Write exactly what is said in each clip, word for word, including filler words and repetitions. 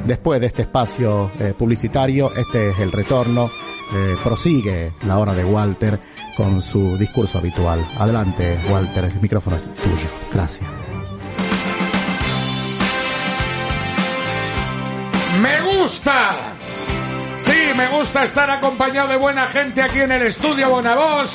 después de este espacio eh, publicitario, este es el retorno. Eh, prosigue la hora de Walter con su discurso habitual. Adelante, Walter, el micrófono es tuyo. Gracias. ¡Me gusta! Sí, me gusta estar acompañado de buena gente aquí en el estudio Bonavoz.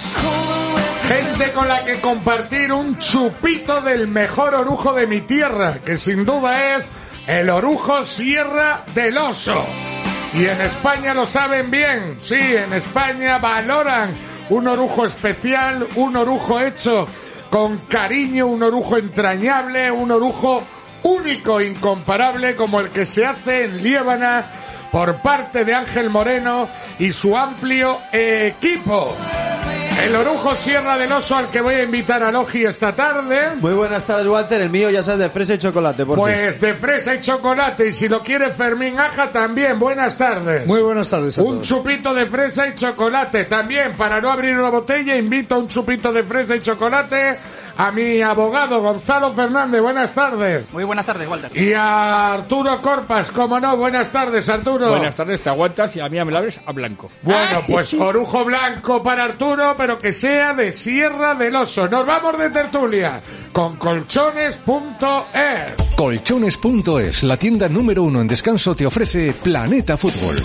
Gente con la que compartir un chupito del mejor orujo de mi tierra, que sin duda es el orujo Sierra del Oso. Y en España lo saben bien, sí, en España valoran un orujo especial, un orujo hecho con cariño, un orujo entrañable, un orujo único, incomparable, como el que se hace en Liébana por parte de Ángel Moreno y su amplio equipo. El orujo Sierra del Oso al que voy a invitar a Logi esta tarde. Muy buenas tardes, Walter. El mío ya sabes, de fresa y chocolate, por Pues fin. De fresa y chocolate, y si lo quiere Fermín Aja también. Buenas tardes. Muy buenas tardes a Un todos. chupito de fresa y chocolate también. Para no abrir una botella, invito a un chupito de fresa y chocolate a mi abogado Gonzalo Fernández. Buenas tardes. Muy buenas tardes, Walter. Y a Arturo Corpas, como no. Buenas tardes, Arturo. Buenas tardes, te aguantas y a mí me la abres a blanco. Bueno, pues orujo blanco para Arturo, pero que sea de Sierra del Oso. Nos vamos de tertulia con colchones punto es. Colchones punto es, la tienda número uno en descanso, te ofrece Planeta Fútbol.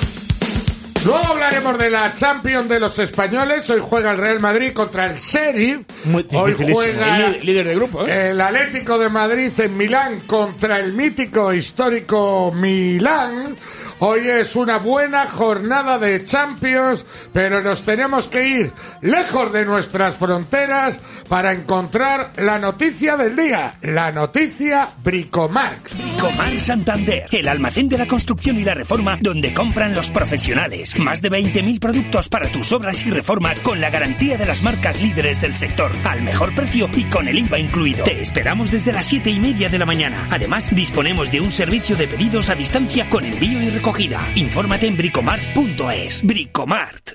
Luego hablaremos de la Champions de los españoles. Hoy juega el Real Madrid contra el Sheriff. Hoy juega el líder de grupo, ¿eh? el Atlético de Madrid en Milán contra el mítico histórico Milán. Hoy es una buena jornada de Champions, pero nos tenemos que ir lejos de nuestras fronteras para encontrar la noticia del día, la noticia Bricomar. Bricomar Santander, el almacén de la construcción y la reforma donde compran los profesionales. Más de veinte mil productos para tus obras y reformas con la garantía de las marcas líderes del sector, al mejor precio y con el I V A incluido. Te esperamos desde las siete y media de la mañana. Además, disponemos de un servicio de pedidos a distancia con envío y recogida. Infórmate en bricomart punto es. Bricomart.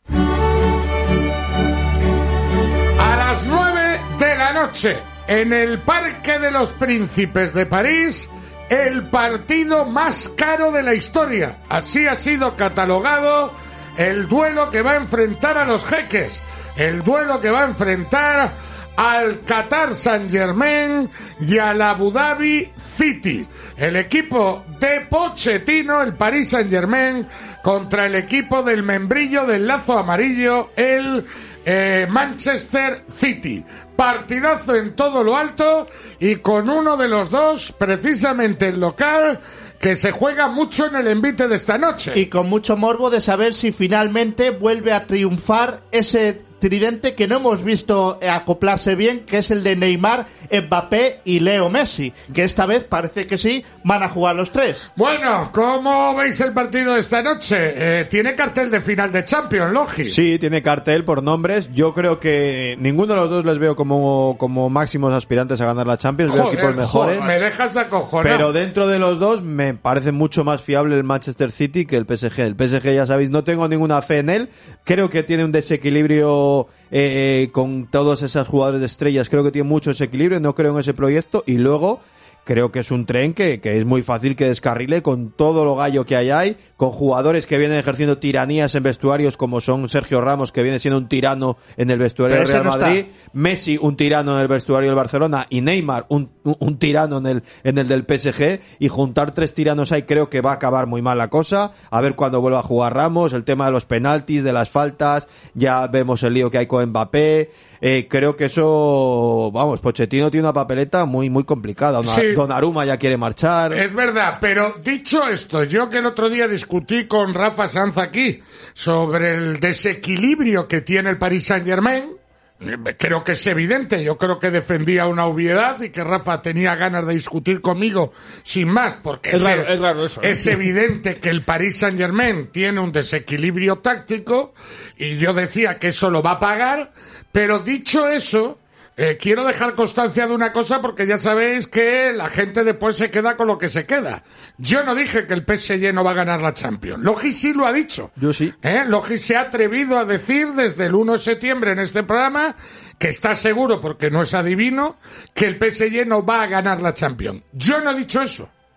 A las nueve de la noche, en el Parque de los Príncipes de París, el partido más caro de la historia. Así ha sido catalogado el duelo que va a enfrentar a los jeques, el duelo que va a enfrentar al Qatar Saint-Germain y al Abu Dhabi City. El equipo de Pochettino, el Paris Saint-Germain, contra el equipo del membrillo del lazo amarillo, el eh, Manchester City. Partidazo en todo lo alto y con uno de los dos, precisamente el local, que se juega mucho en el envite de esta noche. Y con mucho morbo de saber si finalmente vuelve a triunfar ese tridente que no hemos visto acoplarse bien, que es el de Neymar, Mbappé y Leo Messi, que esta vez parece que sí van a jugar los tres. Bueno, ¿cómo veis el partido de esta noche? Eh, tiene cartel de final de Champions, Logi. Sí, tiene cartel por nombres. Yo creo que ninguno de los dos les veo como, como máximos aspirantes a ganar la Champions. Joder, veo equipos mejores. Joder, me dejas acojonado. Pero dentro de los dos me parece mucho más fiable el Manchester City que el P S G. El P S G, ya sabéis, no tengo ninguna fe en él. Creo que tiene un desequilibrio Eh, con todos esos jugadores de estrellas. Creo que tiene mucho desequilibrio, no creo en ese proyecto, y luego creo que es un tren que, que es muy fácil que descarrile con todo lo gallo que hay ahí, con jugadores que vienen ejerciendo tiranías en vestuarios como son Sergio Ramos, que viene siendo un tirano en el vestuario del Real Madrid, Messi un tirano en el vestuario del Barcelona y Neymar un, un, un tirano en el, en el del P S G, y juntar tres tiranos ahí creo que va a acabar muy mal la cosa. A ver cuándo vuelva a jugar Ramos, el tema de los penaltis, de las faltas, ya vemos el lío que hay con Mbappé. Eh, creo que eso, vamos, Pochettino tiene una papeleta muy muy complicada. Una, sí. Donnarumma ya quiere marchar. Es verdad, pero dicho esto, yo que el otro día discutí con Rafa Sanz aquí sobre el desequilibrio que tiene el Paris Saint-Germain, creo que es evidente. Yo creo que defendía una obviedad y que Rafa tenía ganas de discutir conmigo sin más, porque es, es, raro, es, raro eso, ¿eh? es evidente que el Paris Saint-Germain tiene un desequilibrio táctico y yo decía que eso lo va a pagar. Pero dicho eso, eh, quiero dejar constancia de una cosa, porque ya sabéis que la gente después se queda con lo que se queda. Yo no dije que el P S G no va a ganar la Champions. Logi sí lo ha dicho. Yo sí. ¿Eh? Logi se ha atrevido a decir desde el uno de septiembre en este programa que está seguro, porque no es adivino, que el P S G no va a ganar la Champions. Yo no he dicho eso.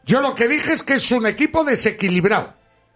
Yo lo que dije es que es un equipo desequilibrado.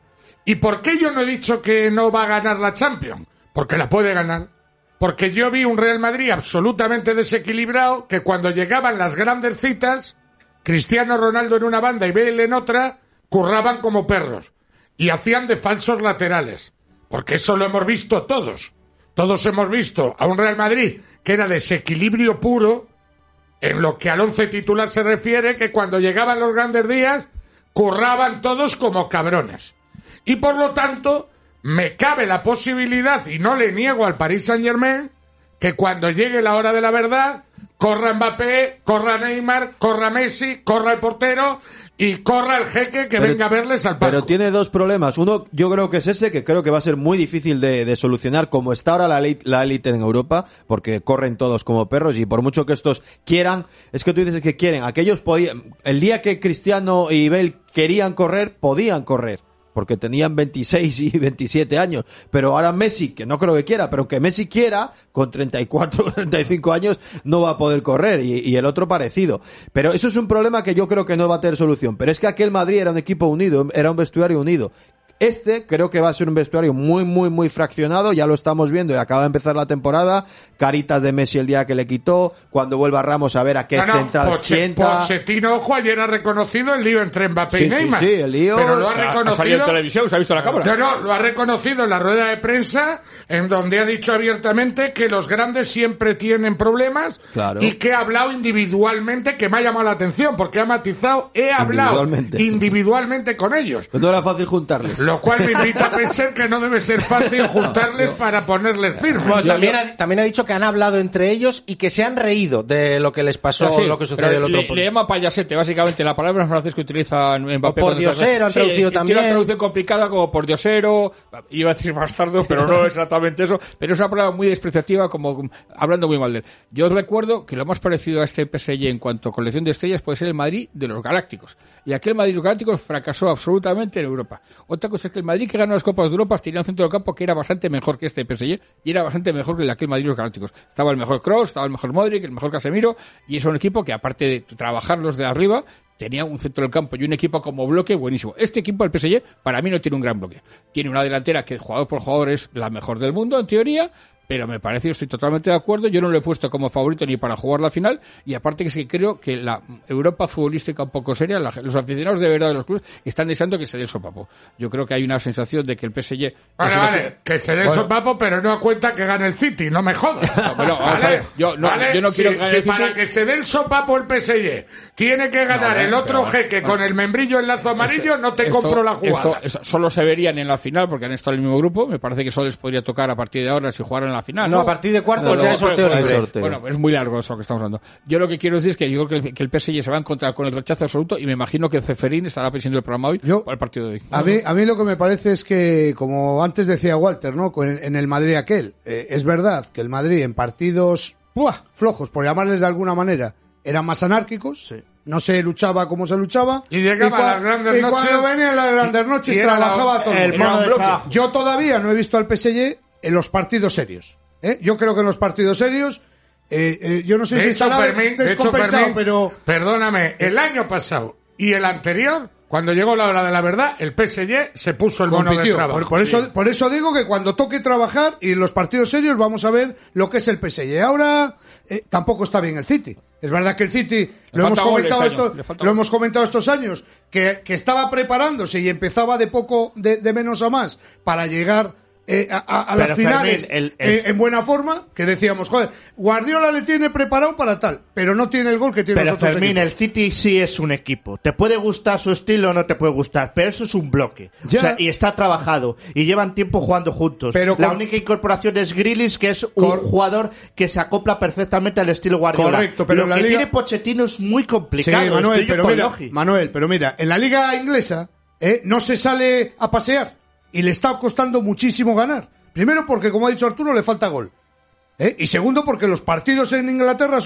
¿Y por qué yo no he dicho que no va a ganar la Champions? Porque la puede ganar. Porque yo vi un Real Madrid absolutamente desequilibrado, que cuando llegaban las grandes citas, Cristiano Ronaldo en una banda y Bale en otra, curraban como perros. Y hacían de falsos laterales. Porque eso lo hemos visto todos. Todos hemos visto a un Real Madrid que era desequilibrio puro, en lo que al once titular se refiere, que cuando llegaban los grandes días, curraban todos como cabrones. Y por lo tanto, me cabe la posibilidad, y no le niego al Paris Saint-Germain, que cuando llegue la hora de la verdad, corra Mbappé, corra Neymar, corra Messi, corra el portero y corra el jeque que pero, venga a verles al palco. Pero tiene dos problemas. Uno, yo creo que es ese, que creo que va a ser muy difícil de, de solucionar, como está ahora la élite, la élite en Europa, porque corren todos como perros, y por mucho que estos quieran, es que tú dices que quieren, aquellos podían, el día que Cristiano y Bale querían correr, podían correr, porque tenían veintiséis y veintisiete años, pero ahora Messi, que no creo que quiera, pero que Messi quiera, con treinta y cuatro, treinta y cinco años, no va a poder correr, y, y el otro parecido. Pero eso es un problema que yo creo que no va a tener solución, pero es que aquel Madrid era un equipo unido, era un vestuario unido. Este creo que va a ser un vestuario muy, muy, muy fraccionado, ya lo estamos viendo, y acaba de empezar la temporada, caritas de Messi el día que le quitó, cuando vuelva Ramos a ver a qué no, no, central Poche, sienta. Pochettino, ojo, ayer ha reconocido el lío entre Mbappé Sí, y Neymar. sí, sí, el lío. Pero lo ha Ha, ha reconocido. salido en televisión, ¿se ha visto la cámara? No, no, lo ha reconocido en la rueda de prensa, en donde ha dicho abiertamente que los grandes siempre tienen problemas, Claro. y que ha hablado individualmente, que me ha llamado la atención, porque ha matizado, he hablado Individualmente. individualmente con ellos. No era fácil juntarles. Lo cual me invita a pensar que no debe ser fácil juntarles para ponerles firmes. Bueno, también, ha, también ha dicho que han hablado entre ellos y que se han reído de lo que les pasó, Sí, lo que sucedió el otro. le, le llama payasete, básicamente. La palabra en francés que utiliza Mbappé. O por cuando diosero, se- han traducido sí, también. Tiene una traducción complicada como por diosero, iba a decir bastardo, pero no exactamente eso. Pero es una palabra muy despreciativa, como hablando muy mal de él. Yo os recuerdo que lo más parecido a este P S G en cuanto a colección de estrellas puede ser el Madrid de los Galácticos. Y aquel Madrid de los Galácticos fracasó absolutamente en Europa. Otra cosa es que el Madrid que ganó las Copas de Europa tenía un centro del campo que era bastante mejor que este P S G y era bastante mejor que el de aquel Madrid de los Galácticos. Estaba el mejor Kroos, estaba el mejor Modric, el mejor Casemiro, y es un equipo que, aparte de trabajar los de arriba, tenía un centro del campo y un equipo como bloque buenísimo. Este equipo, el P S G, para mí no tiene un gran bloque. Tiene una delantera que jugador por jugador es la mejor del mundo, en teoría, pero me parece, yo estoy totalmente de acuerdo, yo no lo he puesto como favorito ni para jugar la final, y aparte que es que creo que la Europa futbolística un poco seria, la, los aficionados de verdad de los clubes están deseando que se dé el sopapo. Yo creo que hay una sensación de que el P S G... Vale, es un vale, equipo- que se dé el Bueno. sopapo, pero no a cuenta que gane el City, no me jodas. bueno, vamos a ver, yo no- yo no quiero si, que gane si el City. para que se dé el sopapo el P S G tiene que ganar No, el otro pero- jeque con el membrillo en lazo amarillo, no te Esto- compro la jugada. Esto, esto solo se verían en la final porque han estado en el mismo grupo. Me parece que solo les podría tocar a partir de ahora si jugaran en la final. No, No, a partir de cuartos No, ya no, es sorteo pero- libre. sorteo. Bueno, es muy largo eso que estamos hablando. Yo lo que quiero decir es que yo creo que el, que el P S G se va a encontrar con el rechazo absoluto y me imagino que Ceferín estará presidiendo el programa hoy Yo- para el partido de hoy. A mí, a mí lo que me parece es que, como antes decía Walter, ¿no? Con- En el Madrid aquel, eh, es verdad que el Madrid en partidos ¡buah! flojos, por llamarles de alguna manera, eran más anárquicos, no se luchaba como se luchaba, Y llegaba cua- a las grandes y noches, cuando venían las grandes noches y era trabajaba la- todo el el mundo. mono de Bloque. trabajo. Yo todavía no he visto al P S G en los partidos serios. ¿eh? Yo creo que en los partidos serios, eh, eh, yo no sé De si hecho, estará Fermín, de hecho, descompensado, Fermín, pero... perdóname, el año pasado y el anterior, cuando llegó la hora de la verdad, el P S G se puso el mono de compitió. trabajo. Por, por eso, por eso digo que cuando toque trabajar y en los partidos serios vamos a ver lo que es el P S G. Ahora eh, tampoco está bien el City. Es verdad que el City lo hemos falta goles comentado este año, esto- le falta lo goles. hemos comentado estos años que, que estaba preparándose y empezaba de poco de, de menos a más para llegar eh, a, a- a las Pero, finales Fermín, el- el- eh, en buena forma, que decíamos, joder, Guardiola le tiene preparado para tal, pero no tiene el gol que tiene Pero los otros Fermín, equipos. el City sí es un equipo. Te puede gustar su estilo o no te puede gustar, pero eso es un bloque. Ya. O sea, y está trabajado. Y llevan tiempo jugando juntos. Pero La con- única incorporación es Grealish, que es un Cor- jugador que se acopla perfectamente al estilo Guardiola. Correcto, pero Lo en la que liga- tiene Pochettino es muy Sí, complicado. Manuel, Estoy yo pero con mira, Logi. Manuel, pero mira, en la liga inglesa eh, no se sale a pasear y le está costando muchísimo ganar. Primero porque, como ha dicho Arturo, le falta gol. ¿eh? Y segundo porque los partidos en Inglaterra son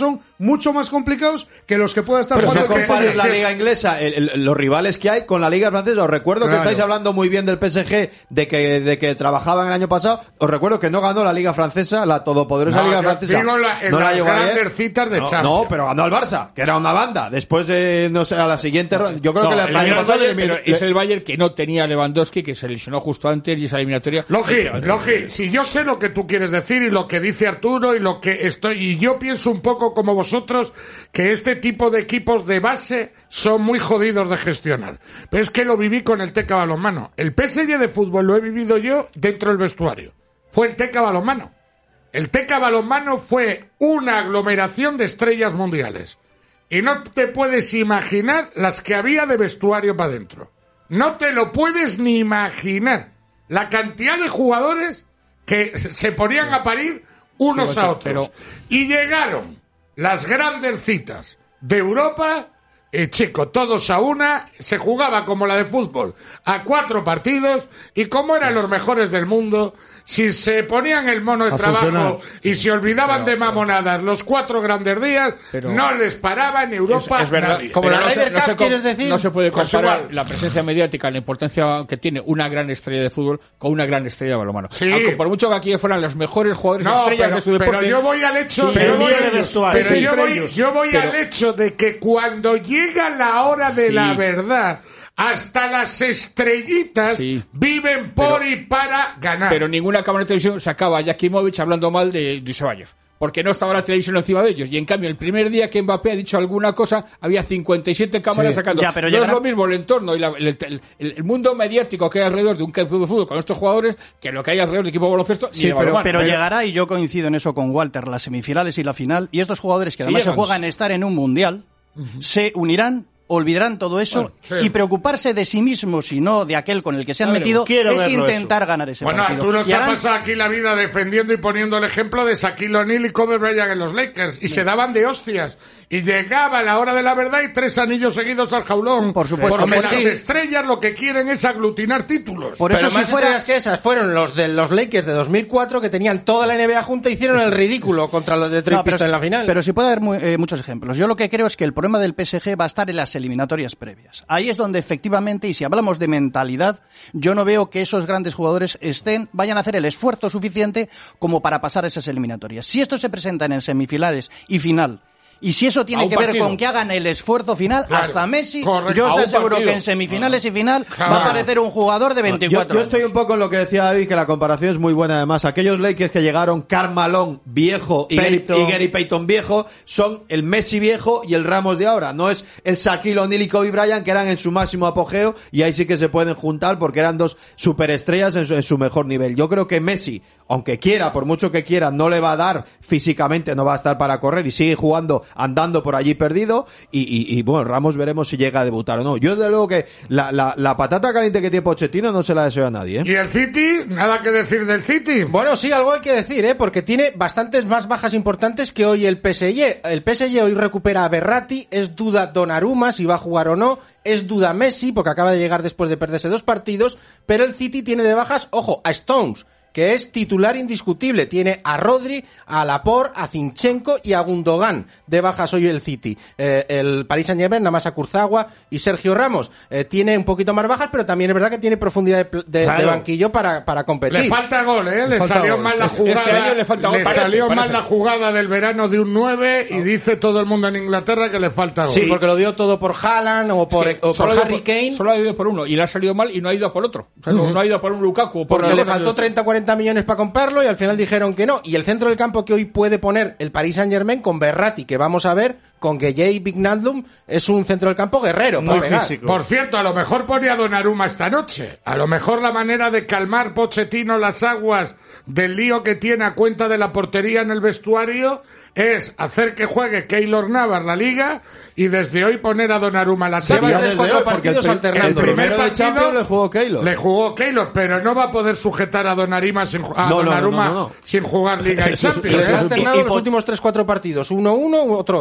mucho más complicados que los que pueda estar Pero jugando no el P S G. compares la liga inglesa, el, el, los rivales que hay con la liga francesa. Os recuerdo Claro. que estáis hablando muy bien del P S G, de que, de que trabajaban el año pasado. Os recuerdo que no ganó la liga francesa, la todopoderosa No, liga yo francesa. digo la- en no la las llegó ayer. grandes citas de no, Champions. no, pero ganó al Barça, que era una banda. Después, de, no sé, a la siguiente ronda. Yo creo No, que la el el año Bayern, pasado le pero eliminó- es el Bayern que no tenía a Lewandowski, que se lesionó justo antes y esa eliminatoria. Logi, Logi, si yo sé lo que tú quieres decir y lo que dice Arturo y lo que estoy, y yo pienso un poco como vosotros, que este tipo de equipos de base son muy jodidos de gestionar. Pero es que lo viví con el Teca Balonmano. El P S G de fútbol lo he vivido yo dentro del vestuario. Fue el Teca Balonmano. El Teca Balonmano fue una aglomeración de estrellas mundiales. Y no te puedes imaginar las que había de vestuario para adentro. No te lo puedes ni imaginar. La cantidad de jugadores que se ponían a parir unos Sí, a otros. pero- Y llegaron las grandes citas de Europa, eh, chico, todos a una, se jugaba como la de fútbol, a cuatro partidos, y como eran los mejores del mundo, si se ponían el mono de A trabajo funcionar. y se olvidaban de mamonadas los cuatro grandes días, Pero- no les paraba en Europa Es, es verdad. nadie. Como Pero la no se- Ryder no se Cup, com- ¿quieres decir? No se puede Pues comparar igual. la presencia mediática, la importancia que tiene una gran estrella de fútbol con una gran estrella de balonmano. Sí. Aunque por mucho que aquí fueran los mejores jugadores No, estrellas pero, de su deporte. pero yo voy al hecho, Sí, pero el voy, lío de vestuario. pero Sí, yo entre voy, ellos. yo voy Pero- al hecho de que cuando llega la hora de Sí. la verdad, hasta las estrellitas Sí. viven por Pero- y para ganar. Pero ninguna cámara de televisión sacaba a Jakimovic hablando mal de Dusevayev. Porque no estaba la televisión encima de ellos. Y en cambio, el primer día que Mbappé ha dicho alguna cosa, había cincuenta y siete cámaras Sí. sacando. Ya, pero no llegará- es lo mismo el entorno y la- el, el- el- el mundo mediático que hay alrededor de un equipo de fútbol con estos jugadores que lo que hay alrededor de equipo de baloncesto. ni Sí, de pero, balonmano. pero llegará, y yo coincido en eso con Walter, las semifinales y la final, y estos jugadores que Sí además se llegan. juegan a estar en un mundial, se unirán, olvidarán todo eso Bueno, sí. y preocuparse de sí mismos y no de aquel con el que se han A ver, metido quiero es verlo intentar ganar ese Bueno, partido. Arturo Y se ha harán- pasado aquí la vida defendiendo y poniendo el ejemplo de Shaquille O'Neal y Kobe Bryant en los Lakers. Y se daban de hostias. Y llegaba la hora de la verdad y tres anillos seguidos al jaulón. Por supuesto, Porque por las sí. estrellas lo que quieren es aglutinar títulos. Por Pero eso si más fuera estrellas que esas fueron los de los Lakers de dos mil cuatro, que tenían toda la N B A junta y hicieron el ridículo contra los de Detroit No, pero, Pistons en la final. pero sí puede haber mu- eh, muchos ejemplos. Yo lo que creo es que el problema del P S G va a estar en las eliminatorias previas. Ahí es donde efectivamente, y si hablamos de mentalidad, yo no veo que esos grandes jugadores estén, vayan a hacer el esfuerzo suficiente como para pasar esas eliminatorias. Si estos se presentan en semifinales y final, y si eso tiene A un que ver partido. con que hagan el esfuerzo final, Claro, hasta Messi, correcto. yo A os un aseguro partido. que en semifinales y final va Claro. a aparecer un jugador de Yo, veinticuatro yo estoy años. un poco en lo que decía David, que la comparación es muy buena además. Aquellos Lakers que llegaron, Karl Malone viejo y Gary, Peyton. y Gary Payton viejo, son el Messi viejo y el Ramos de ahora. No es el Shaquille O'Neal y Kobe Bryant, que eran en su máximo apogeo, y ahí sí que se pueden juntar porque eran dos superestrellas en su, en su mejor nivel. Yo creo que Messi, aunque quiera, por mucho que quiera, no le va a dar físicamente, no va a estar para correr y sigue jugando, andando por allí perdido. Y, y, y bueno, Ramos veremos si llega a debutar o no. Yo desde luego que la, la, la patata caliente que tiene Pochettino no se la deseo a nadie, ¿eh? ¿Y el City? Nada que decir del City. Bueno, sí, algo hay que decir, ¿eh? Porque tiene bastantes más bajas importantes que hoy el P S G. El P S G hoy recupera a Berratti, es duda Donnarumma si va a jugar o no, es duda Messi porque acaba de llegar después de perderse dos partidos, pero el City tiene de bajas, ojo, a Stones, que es titular indiscutible. Tiene a Rodri, a Laporte, a Zinchenko y a Gundogan de bajas hoy el City. Eh, el Paris Saint-Germain, nada más a Kurzawa y Sergio Ramos. Eh, tiene un poquito más bajas, pero también es verdad que tiene profundidad de, pl- de- Claro. de banquillo para, para competir. Le falta gol, ¿eh? Le falta salió gol, mal sí. la Este jugada. año le falta gol, parece, salió parece. mal la jugada del verano de un nueve y dice todo el mundo en Inglaterra que le falta gol. Sí, porque lo dio todo por Haaland o por, Que o por solo ha ido Harry por- Kane, Solo ha ido por uno y le ha salido mal y no ha ido a por otro. O sea, no, no ha ido a por un Lukaku. o por porque le alguna faltó de- treinta o cuarenta millones para comprarlo y al final dijeron que no. Y el centro del campo que hoy puede poner el Paris Saint-Germain con Berratti, que vamos a ver, con Gueye y Wijnaldum, es un centro del campo guerrero para Muy pegar. físico. Por cierto, a lo mejor ponía Donnarumma esta noche. A lo mejor la manera de calmar Pochettino las aguas del lío que tiene a cuenta de la portería en el vestuario es hacer que juegue Keylor Navas la Liga y desde hoy poner a Donnarumma la Lleva tapa. tres, desde cuatro hoy, porque el partidos prim- alternando. el primero de partido Champions le jugó Keylor. Le jugó Keylor, pero no va a poder sujetar a Donnarumma sin, ju- a No, no, no, Donnarumma no, no. sin jugar Liga y Eso es- Y Champions. les eso ha es- alternado y- y los po- últimos tres cuatro partidos. Uno uno, otro otro. Y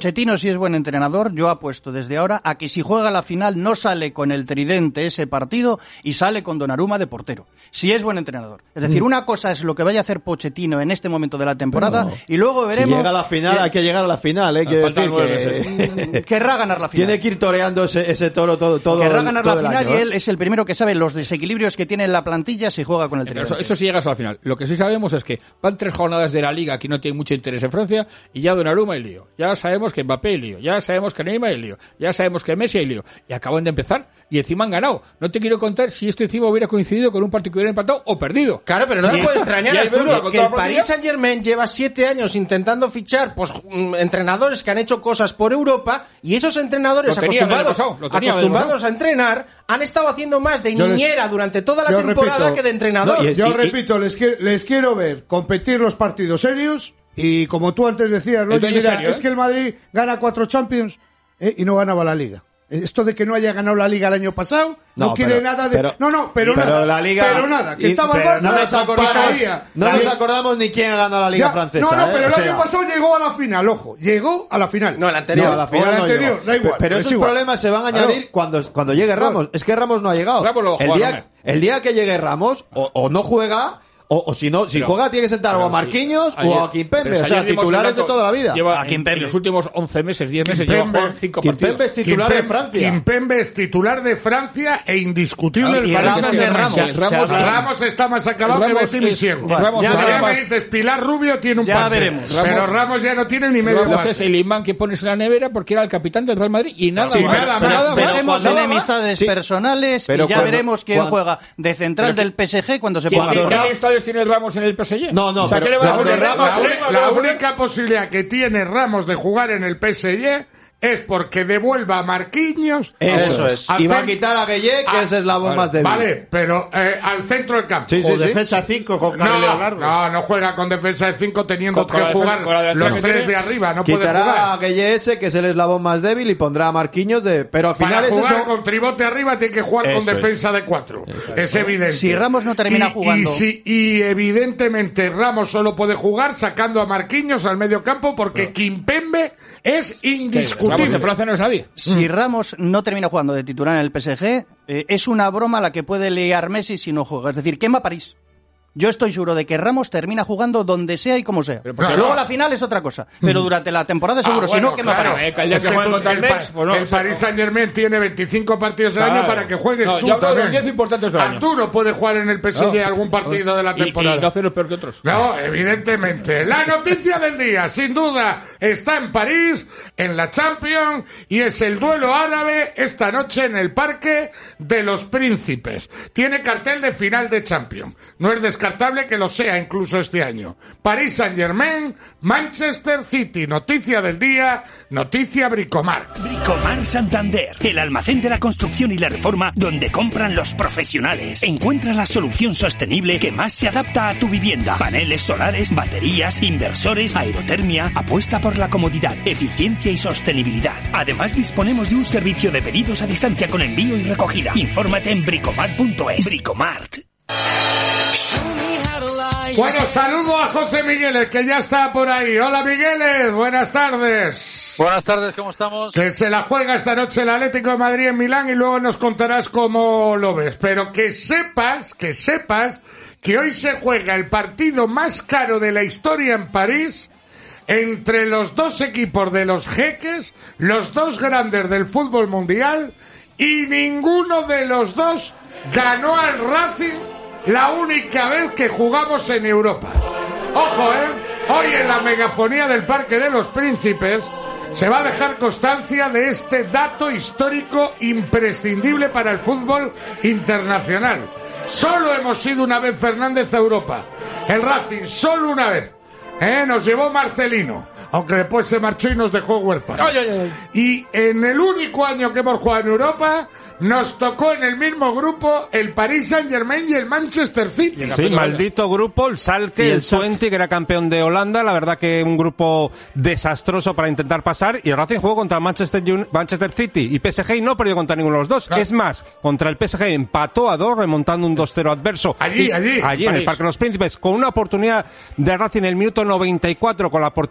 Pochettino, si es buen entrenador, yo apuesto desde ahora a que si juega la final no sale con el tridente ese partido y sale con Donnarumma de portero. Si es buen entrenador. Es decir, una cosa es lo que vaya a hacer Pochettino en este momento de la temporada no. y luego veremos... Si llega a la final, hay que llegar a la final, ¿eh? Quiero decir que... Querrá ganar la final. Tiene que ir toreando ese, ese toro todo, todo Querrá ganar todo la final año, y ¿eh? él es el primero que sabe los desequilibrios que tiene en la plantilla si juega con el tridente. Eso, eso sí llegas a la final. Lo que sí sabemos es que van tres jornadas de la Liga que no tienen mucho interés en Francia y ya Donnarumma y lío. Ya sabemos que Mbappé y lío. Ya sabemos que Neymar y lío. Ya sabemos que Messi y lío. Y acaban de empezar y encima han ganado. No te quiero contar si esto encima hubiera coincidido con un partido que hubiera empatado o perdido. Claro, pero no te puede extrañar, Arturo, que el Paris Saint-Germain lleva siete años intentando fichar pues entrenadores que han hecho cosas por Europa y esos entrenadores acostumbrados, acostumbrados a entrenar han estado haciendo más de niñera les, durante toda la temporada repito, que de entrenador. No, y, yo y, repito, les quiero, les quiero ver competir los partidos serios y como tú antes decías, Roger, mira, serio, ¿eh? Es que el Madrid gana cuatro Champions eh, y no ganaba la Liga. Esto de que no haya ganado la Liga el año pasado no, no quiere pero, nada de... Pero, no, no, pero, pero nada. La Liga, pero nada, que y, estaba el Barça... No nos acordamos, no nos acordamos ni quién ganó la Liga ya, francesa. No, no, pero ¿eh? el o año sea, pasado llegó a la final, ojo. Llegó a la final. No, el anterior. No, a la final o el no anterior, llegó. da igual. Pero esos igual. problemas se van a añadir claro. cuando, cuando llegue Ramos. No. Es que Ramos no ha llegado. Ramos lo el, día, el día que llegue Ramos, o, o no juega... O, o si no, si pero, juega tiene que sentar o a Marquinhos sí. o a Kimpembe, o sea, titulares de toda la vida. Lleva a Kimpembe. En los últimos once meses, diez meses, lleva jugado cinco partidos. Kimpembe es titular Kimpembe, de Francia. Kimpembe es titular de Francia e indiscutible el Paris Saint-Germain. Ramos. Ramos, Ramos está más acabado Ramos que Bettini siempre. Ramos ya ya me dices, Pilar Rubio tiene un ya pase. Veremos. Pero Ramos, Ramos ya no tiene ni medio Ramos pase. es el imán que pones en la nevera porque era el capitán del Real Madrid y nada sí, más. Nada pero, más. pero veremos nada enemistades sí. personales pero y ya cuando, veremos quién cuando, juega de central del P S G cuando se ¿Qué, ponga. ¿qué, ¿Qué estadios tiene Ramos en el P S G? No, no, o sea, pero, ¿qué le va a poner Ramos, Ramos? la, la, la única posibilidad que tiene Ramos de jugar en el P S G es porque devuelva a Marquinhos. Eso es. Y va a quitar a Gueye, que es el eslabón vale, más débil. Vale, pero eh, al centro del campo. Sí, sí, o sí. defensa cinco con carrilero No, largo. no, no juega con defensa de cinco teniendo Con- que con la jugar defensa- con la defensa los que tres tiene. de arriba. No puede Quitará jugar. a Gueye ese, que es el eslabón más débil, y pondrá a Marquinhos de... Pero al final Para es jugar eso... con tribote arriba tiene que jugar Eso con defensa de cuatro. Es evidente. Si Ramos no termina y, jugando- Y, si, y evidentemente Ramos solo puede jugar sacando a Marquinhos al medio campo porque Kimpembe es indiscutible. Ramos en Francia no es nadie. Si Ramos no termina jugando de titular en el P S G, eh, es una broma la que puede liar Messi si no juega. Es decir, quema París. Yo estoy seguro de que Ramos termina jugando donde sea y como sea. Pero porque no, luego no. la final es otra cosa. Pero durante la temporada seguro, Ah, si bueno, no, quema claro. París. Eh, que el día Es que que juegan tú- contra el el, Betis, Pa- pues no, el o sea, Paris Saint Germain tiene veinticinco partidos al Claro. año para que juegues No, tú yo hablo de los también. diez importantes del año. Arturo puede jugar en el P S G No. algún partido de la Y- temporada. Y, no hacerlo peor que otros. No, evidentemente. La noticia del día, sin duda, está en París, en la Champions, y es el duelo árabe esta noche en el Parque de los Príncipes. Tiene cartel de final de Champions. No es descartable que lo sea incluso este año. París Saint-Germain, Manchester City. Noticia del día, noticia Bricomar. Bricomar Santander, el almacén de la construcción y la reforma donde compran los profesionales. Encuentra la solución sostenible que más se adapta a tu vivienda. Paneles solares, baterías, inversores, aerotermia. Apuesta por la comodidad, eficiencia y sostenibilidad. Además, disponemos de un servicio de pedidos a distancia con envío y recogida. Infórmate en bricomart punto es. Bricomart. Bueno, saludo a José Migueles, que ya está por ahí. Hola, Migueles, buenas tardes. Buenas tardes, ¿cómo estamos? Que se la juega esta noche el Atlético de Madrid en Milán y luego nos contarás cómo lo ves. Pero que sepas, que sepas que hoy se juega el partido más caro de la historia en París entre los dos equipos de los jeques, los dos grandes del fútbol mundial, y ninguno de los dos ganó al Racing la única vez que jugamos en Europa. Ojo, ¿eh? Hoy en la megafonía del Parque de los Príncipes se va a dejar constancia de este dato histórico imprescindible para el fútbol internacional. Solo hemos ido una vez, Fernández, a Europa. El Racing, solo una vez. ¿Eh? Nos llevó Marcelino, aunque después se marchó y nos dejó huérfanos. Ay, ay, ay. Y en el único año que hemos jugado en Europa, nos tocó en el mismo grupo el Paris Saint-Germain y el Manchester City. Sí, maldito grupo, el Schalke, el Twente, que era campeón de Holanda, la verdad que un grupo desastroso para intentar pasar, y el Racing jugó contra Manchester, Un- Manchester City y P S G y no perdió contra ninguno de los dos. No. Es más, contra el P S G empató a dos, remontando un dos cero adverso. Allí, Y- allí, Allí, en París. el Parque de los Príncipes, con una oportunidad de Racing en el minuto noventa y cuatro, con la portería vacía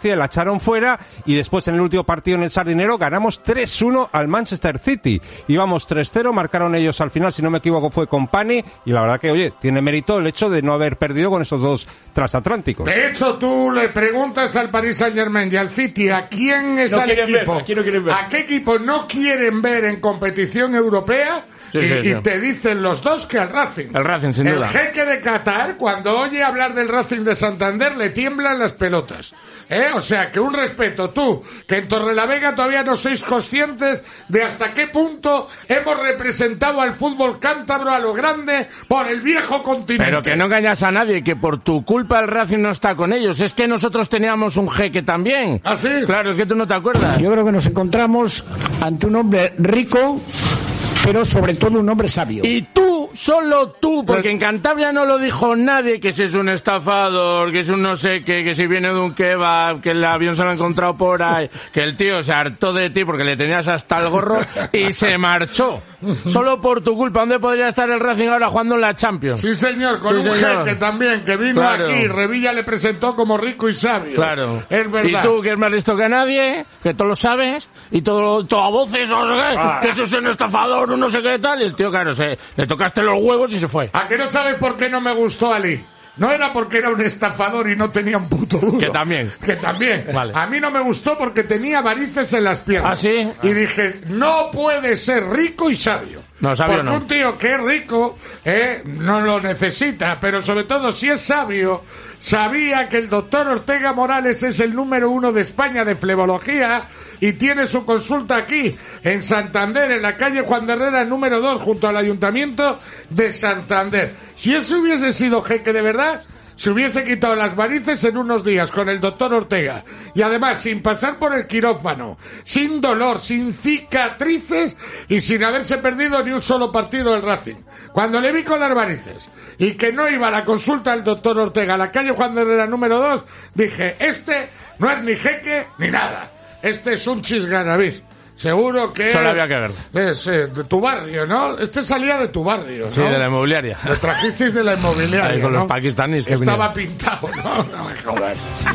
García, la echaron fuera y después en el último partido en el Sardinero ganamos tres uno al Manchester City. Íbamos tres cero, marcaron ellos al final, si no me equivoco fue Company, y la verdad que, oye, tiene mérito el hecho de no haber perdido con esos dos transatlánticos. De hecho, tú le preguntas al Paris Saint-Germain y al City a quién es no al equipo, ver, no ver. a qué equipo no quieren ver en competición europea. Sí, y, sí, sí. y te dicen los dos que al Racing. El Racing, sin el duda. El jeque de Qatar, cuando oye hablar del Racing de Santander, le tiemblan las pelotas. ¿Eh? O sea, que un respeto, tú, que en Torrelavega todavía no sois conscientes de hasta qué punto hemos representado al fútbol cántabro a lo grande por el viejo continente. Pero que no engañas a nadie, que por tu culpa el Racing no está con ellos. Es que nosotros teníamos un jeque también. ¿Ah, sí? Claro, es que tú no te acuerdas. Yo creo que nos encontramos ante un hombre rico, pero sobre todo un hombre sabio. Y tú, solo tú, porque en Cantabria no lo dijo nadie, que si es un estafador, que es un no sé qué, que si viene de un kebab, que el avión se lo ha encontrado por ahí, que el tío se hartó de ti porque le tenías hasta el gorro y se marchó. Solo por tu culpa. ¿Dónde podría estar el Racing ahora jugando en la Champions? Sí, señor, con sí, un señor. jeque también, que vino claro. aquí, Revilla le presentó como rico y sabio. Claro. Es verdad. Y tú, que es más listo que nadie, que tú lo sabes, y todo, todo a voces, no sé qué, ah. que eso es un estafador, no sé qué tal, y el tío, claro, se, le tocaste los huevos y se fue. ¿A que no sabes por qué no me gustó Ali? No era porque era un estafador y no tenía un puto duro. Que también. Que también. Vale. A mí no me gustó porque tenía varices en las piernas. ¿Ah, sí? Y dije, no puede ser rico y sabio. No, sabio porque no. un tío que es rico, eh, no lo necesita. Pero sobre todo, si es sabio, sabía que el doctor Ortega Morales es el número uno de España de flebología y tiene su consulta aquí, en Santander, en la calle Juan de Herrera, número dos, junto al Ayuntamiento de Santander. Si ese hubiese sido jeque de verdad, se hubiese quitado las varices en unos días con el doctor Ortega. Y además, sin pasar por el quirófano, sin dolor, sin cicatrices y sin haberse perdido ni un solo partido del Racing. Cuando le vi con las varices y que no iba a la consulta del doctor Ortega a la calle Juan de Herrera número dos, dije, este no es ni jeque ni nada. Este es un chisganavís. Seguro que solo era, había que verlo. Es, eh, de tu barrio, ¿no? Este salía de tu barrio, ¿no? Sí, de la inmobiliaria. Lo trajisteis de la inmobiliaria, ahí con ¿no? los pakistaníes que estaba vinieron. Pintado, ¿no? No me jodas.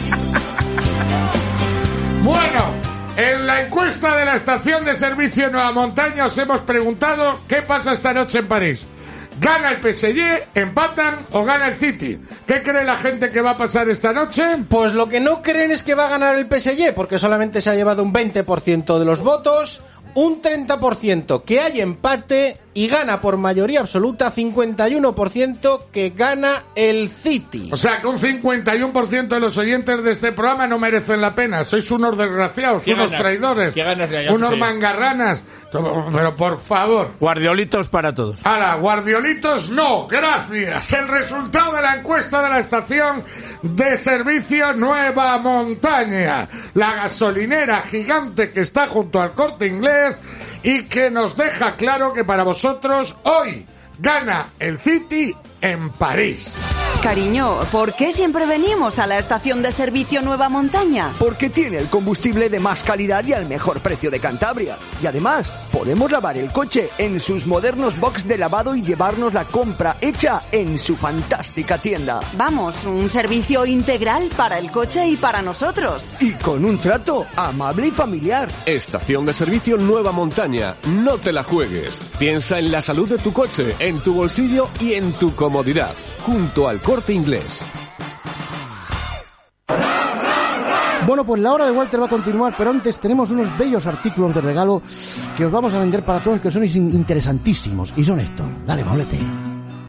Bueno, en la encuesta de la estación de servicio Nueva Montaña os hemos preguntado qué pasa esta noche en París. ¿Gana el P S G, empatan o gana el City? ¿Qué cree la gente que va a pasar esta noche? Pues lo que no creen es que va a ganar el P S G, porque solamente se ha llevado un veinte por ciento de los votos, un treinta por ciento que hay empate y gana por mayoría absoluta cincuenta y uno por ciento que gana el City. O sea, que un cincuenta y uno por ciento de los oyentes de este programa no merecen la pena. Sois unos desgraciados, unos ganas? traidores, ¿Qué ganas de allá? unos Sí. mangarranas. Pero por favor. Guardiolitos para todos. Ala, guardiolitos no, gracias. El resultado de la encuesta de la estación de servicio Nueva Montaña. La gasolinera gigante que está junto al Corte Inglés y que nos deja claro que para vosotros hoy gana el City en París. Cariño, ¿por qué siempre venimos a la estación de servicio Nueva Montaña? Porque tiene el combustible de más calidad y al mejor precio de Cantabria. Y además, podemos lavar el coche en sus modernos box de lavado y llevarnos la compra hecha en su fantástica tienda. Vamos, un servicio integral para el coche y para nosotros. Y con un trato amable y familiar. Estación de servicio Nueva Montaña. No te la juegues. Piensa en la salud de tu coche, en tu bolsillo y en tu comodidad. Junto al Corte Inglés. Bueno, pues la hora de Walter va a continuar, pero antes tenemos unos bellos artículos de regalo que os vamos a vender para todos, que son interesantísimos. Y son estos. Dale, Maulete.